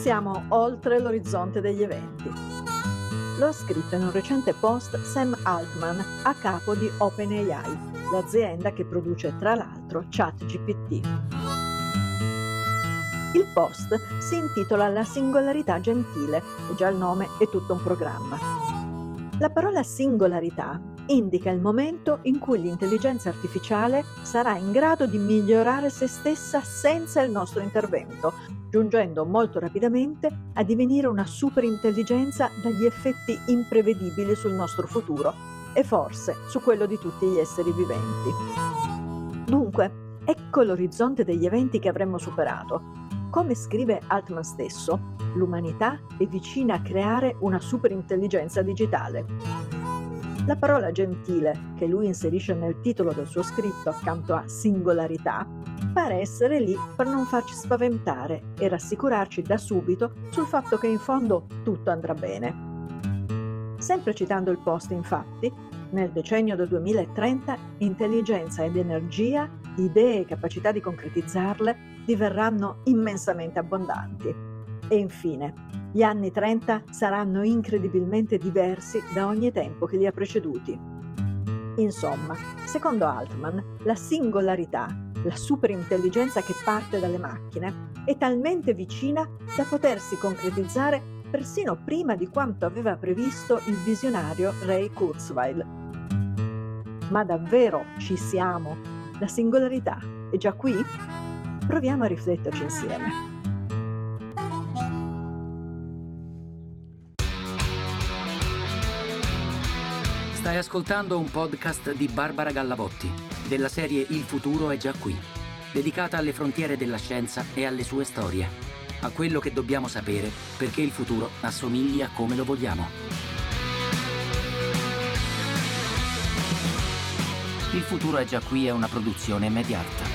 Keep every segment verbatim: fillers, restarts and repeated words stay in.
Siamo oltre l'orizzonte degli eventi. Lo ha scritto in un recente post Sam Altman, a capo di OpenAI, l'azienda che produce tra l'altro ChatGPT. Il post si intitola La singolarità gentile, e già il nome è tutto un programma. La parola singolarità indica il momento in cui l'intelligenza artificiale sarà in grado di migliorare se stessa senza il nostro intervento, giungendo molto rapidamente a divenire una superintelligenza dagli effetti imprevedibili sul nostro futuro e forse su quello di tutti gli esseri viventi. Dunque, ecco l'orizzonte degli eventi che avremmo superato. Come scrive Altman stesso, l'umanità è vicina a creare una superintelligenza digitale. La parola gentile, che lui inserisce nel titolo del suo scritto accanto a singolarità, pare essere lì per non farci spaventare e rassicurarci da subito sul fatto che in fondo tutto andrà bene. Sempre citando il post, infatti, nel decennio del duemilatrenta intelligenza ed energia, idee e capacità di concretizzarle diverranno immensamente abbondanti. E infine, gli anni trenta saranno incredibilmente diversi da ogni tempo che li ha preceduti. Insomma, secondo Altman, la singolarità, la superintelligenza che parte dalle macchine, è talmente vicina da potersi concretizzare persino prima di quanto aveva previsto il visionario Ray Kurzweil. Ma davvero ci siamo? La singolarità è già qui? Proviamo a rifletterci insieme. Stai ascoltando un podcast di Barbara Gallavotti, della serie Il futuro è già qui, dedicata alle frontiere della scienza e alle sue storie, a quello che dobbiamo sapere perché il futuro assomiglia come lo vogliamo. Il futuro è già qui è una produzione Mediart.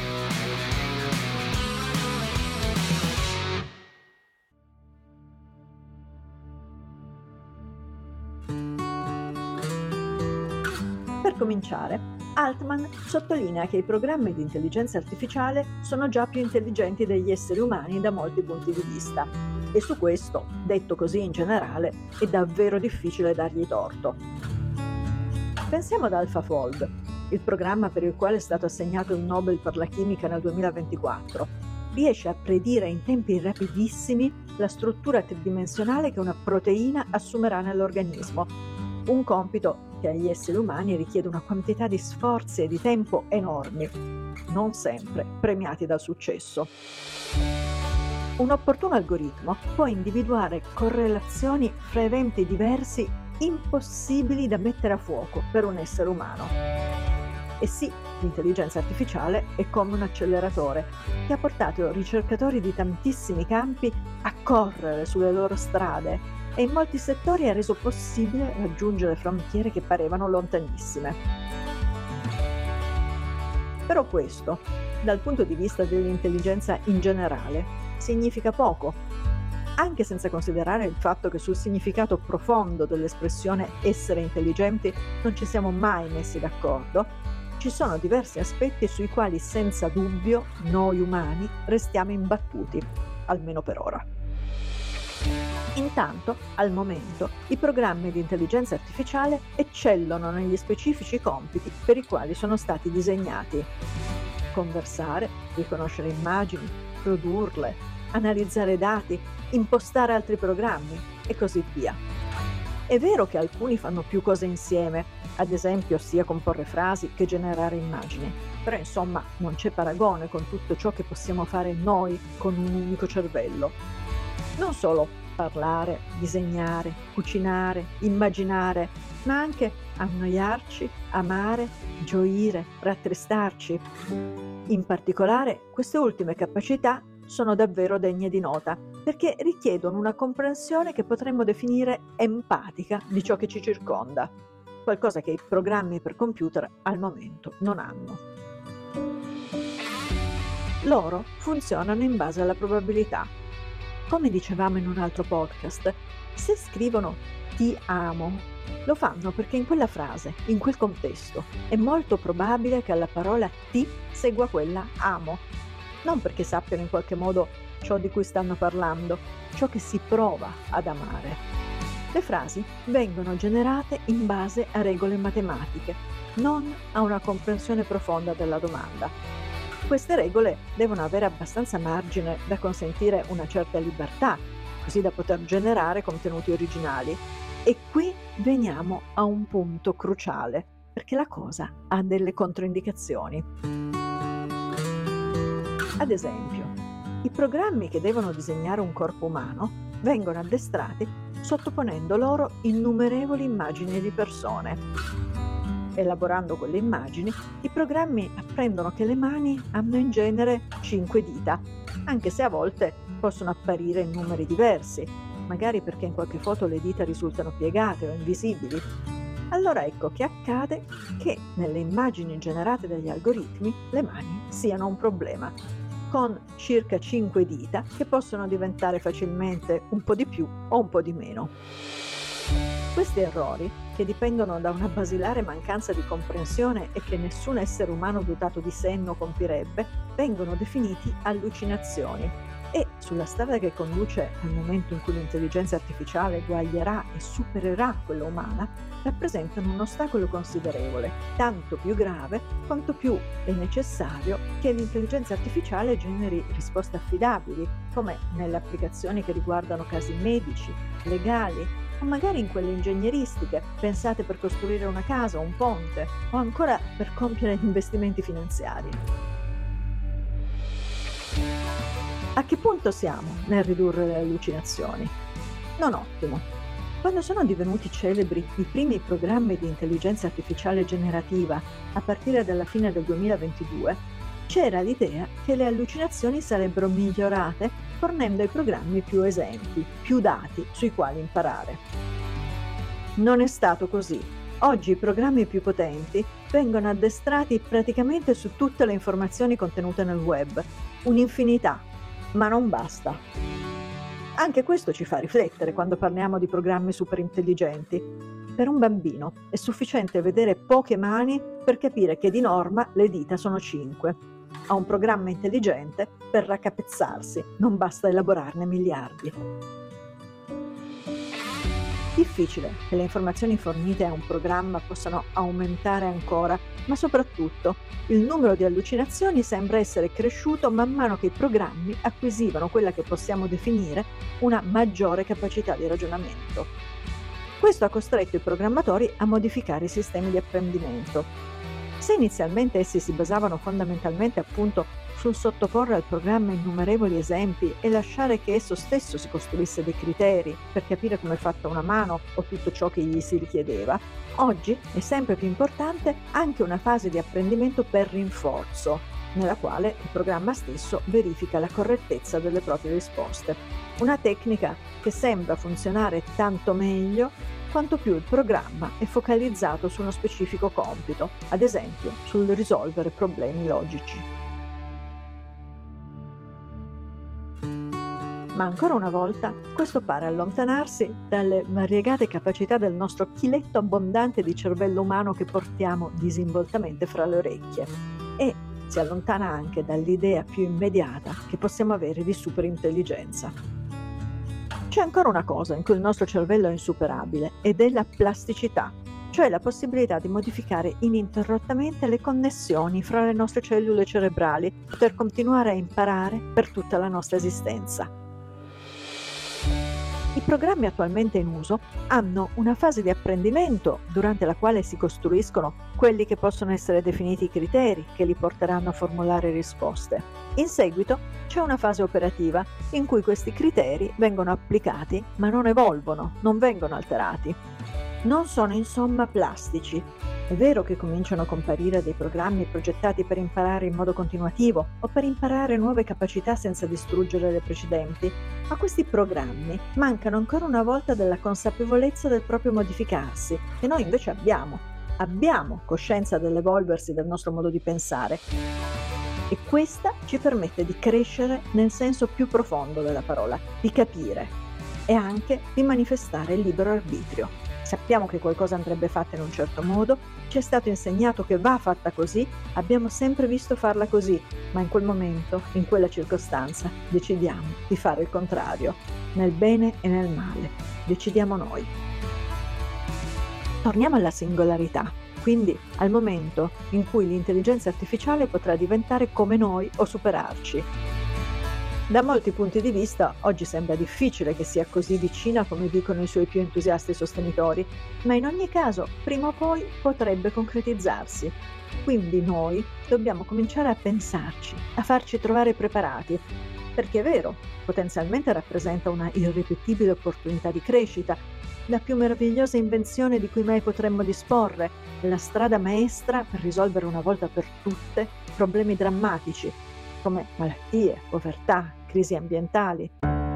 Per cominciare, Altman sottolinea che i programmi di intelligenza artificiale sono già più intelligenti degli esseri umani da molti punti di vista, e su questo, detto così in generale, è davvero difficile dargli torto. Pensiamo ad AlphaFold, il programma per il quale è stato assegnato il Nobel per la chimica nel duemilaventiquattro. Riesce a predire in tempi rapidissimi la struttura tridimensionale che una proteina assumerà nell'organismo, un compito che agli esseri umani richiede una quantità di sforzi e di tempo enormi, non sempre premiati dal successo. Un opportuno algoritmo può individuare correlazioni fra eventi diversi impossibili da mettere a fuoco per un essere umano. E sì, l'intelligenza artificiale è come un acceleratore che ha portato ricercatori di tantissimi campi a correre sulle loro strade e in molti settori ha reso possibile raggiungere frontiere che parevano lontanissime. Però questo, dal punto di vista dell'intelligenza in generale, significa poco. Anche senza considerare il fatto che sul significato profondo dell'espressione essere intelligenti non ci siamo mai messi d'accordo, ci sono diversi aspetti sui quali senza dubbio noi umani restiamo imbattuti, almeno per ora. Intanto, al momento, i programmi di intelligenza artificiale eccellono negli specifici compiti per i quali sono stati disegnati. Conversare, riconoscere immagini, produrle, analizzare dati, impostare altri programmi e così via. È vero che alcuni fanno più cose insieme, ad esempio sia comporre frasi che generare immagini, però insomma non c'è paragone con tutto ciò che possiamo fare noi con un unico cervello. Non solo parlare, disegnare, cucinare, immaginare, ma anche annoiarci, amare, gioire, rattristarci. In particolare, queste ultime capacità sono davvero degne di nota, perché richiedono una comprensione che potremmo definire empatica di ciò che ci circonda, qualcosa che i programmi per computer al momento non hanno. Loro funzionano in base alla probabilità. Come dicevamo in un altro podcast, se scrivono ti amo, lo fanno perché in quella frase, in quel contesto, è molto probabile che alla parola ti segua quella amo, non perché sappiano in qualche modo ciò di cui stanno parlando, ciò che si prova ad amare. Le frasi vengono generate in base a regole matematiche, non a una comprensione profonda della domanda. Queste regole devono avere abbastanza margine da consentire una certa libertà, così da poter generare contenuti originali. E qui veniamo a un punto cruciale, perché la cosa ha delle controindicazioni. Ad esempio, i programmi che devono disegnare un corpo umano vengono addestrati sottoponendo loro innumerevoli immagini di persone. Elaborando quelle immagini, i programmi apprendono che le mani hanno in genere cinque dita, anche se a volte possono apparire in numeri diversi, magari perché in qualche foto le dita risultano piegate o invisibili. Allora ecco che accade che nelle immagini generate dagli algoritmi le mani siano un problema, con circa cinque dita che possono diventare facilmente un po' di più o un po' di meno. Questi errori, che dipendono da una basilare mancanza di comprensione e che nessun essere umano dotato di senno compirebbe, vengono definiti allucinazioni e, sulla strada che conduce al momento in cui l'intelligenza artificiale eguaglierà e supererà quella umana, rappresentano un ostacolo considerevole, tanto più grave quanto più è necessario che l'intelligenza artificiale generi risposte affidabili, come nelle applicazioni che riguardano casi medici, legali, o magari in quelle ingegneristiche, pensate per costruire una casa o un ponte, o ancora per compiere investimenti finanziari. A che punto siamo nel ridurre le allucinazioni? Non ottimo. Quando sono divenuti celebri i primi programmi di intelligenza artificiale generativa a partire dalla fine del duemilaventidue, c'era l'idea che le allucinazioni sarebbero migliorate fornendo ai programmi più esempi, più dati sui quali imparare. Non è stato così. Oggi i programmi più potenti vengono addestrati praticamente su tutte le informazioni contenute nel web, un'infinità, ma non basta. Anche questo ci fa riflettere quando parliamo di programmi superintelligenti. Per un bambino è sufficiente vedere poche mani per capire che di norma le dita sono cinque. A un programma intelligente, per raccapezzarsi, non basta elaborarne miliardi. Difficile che le informazioni fornite a un programma possano aumentare ancora, ma soprattutto il numero di allucinazioni sembra essere cresciuto man mano che i programmi acquisivano quella che possiamo definire una maggiore capacità di ragionamento. Questo ha costretto i programmatori a modificare i sistemi di apprendimento. Se inizialmente essi si basavano fondamentalmente appunto sul sottoporre al programma innumerevoli esempi e lasciare che esso stesso si costruisse dei criteri per capire come è fatta una mano o tutto ciò che gli si richiedeva, oggi è sempre più importante anche una fase di apprendimento per rinforzo, nella quale il programma stesso verifica la correttezza delle proprie risposte. Una tecnica che sembra funzionare tanto meglio quanto più il programma è focalizzato su uno specifico compito, ad esempio sul risolvere problemi logici. Ma ancora una volta questo pare allontanarsi dalle variegate capacità del nostro chiletto abbondante di cervello umano che portiamo disinvoltamente fra le orecchie e si allontana anche dall'idea più immediata che possiamo avere di superintelligenza. C'è ancora una cosa in cui il nostro cervello è insuperabile ed è la plasticità, cioè la possibilità di modificare ininterrottamente le connessioni fra le nostre cellule cerebrali per continuare a imparare per tutta la nostra esistenza. I programmi attualmente in uso hanno una fase di apprendimento durante la quale si costruiscono quelli che possono essere definiti i criteri che li porteranno a formulare risposte. In seguito c'è una fase operativa in cui questi criteri vengono applicati ma non evolvono, non vengono alterati. Non sono insomma plastici. È vero che cominciano a comparire dei programmi progettati per imparare in modo continuativo o per imparare nuove capacità senza distruggere le precedenti, ma questi programmi mancano ancora una volta della consapevolezza del proprio modificarsi, che noi invece abbiamo. Abbiamo coscienza dell'evolversi del nostro modo di pensare e questa ci permette di crescere nel senso più profondo della parola, di capire e anche di manifestare il libero arbitrio. Sappiamo che qualcosa andrebbe fatta in un certo modo, ci è stato insegnato che va fatta così, abbiamo sempre visto farla così, ma in quel momento, in quella circostanza, decidiamo di fare il contrario, nel bene e nel male. Decidiamo noi. Torniamo alla singolarità, quindi al momento in cui l'intelligenza artificiale potrà diventare come noi o superarci. Da molti punti di vista oggi sembra difficile che sia così vicina come dicono i suoi più entusiasti sostenitori, ma in ogni caso prima o poi potrebbe concretizzarsi. Quindi noi dobbiamo cominciare a pensarci, a farci trovare preparati, perché è vero, potenzialmente rappresenta una irripetibile opportunità di crescita, la più meravigliosa invenzione di cui mai potremmo disporre, la strada maestra per risolvere una volta per tutte problemi drammatici, come malattie, povertà, crisi ambientali.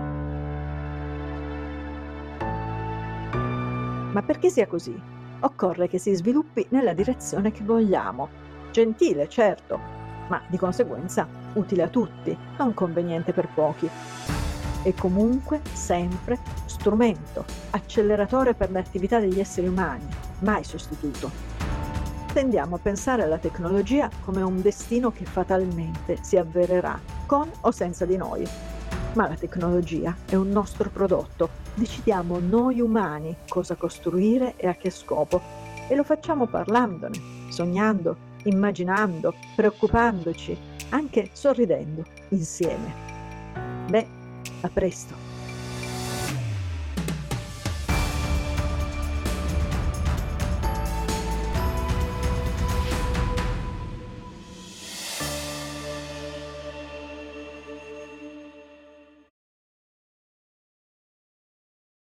Ma perché sia così? Occorre che si sviluppi nella direzione che vogliamo. Gentile, certo, ma di conseguenza utile a tutti, non conveniente per pochi. E comunque sempre strumento, acceleratore per le attività degli esseri umani, mai sostituto. Tendiamo a pensare alla tecnologia come un destino che fatalmente si avvererà, con o senza di noi. Ma la tecnologia è un nostro prodotto, decidiamo noi umani cosa costruire e a che scopo, e lo facciamo parlandone, sognando, immaginando, preoccupandoci, anche sorridendo insieme. Beh, a presto!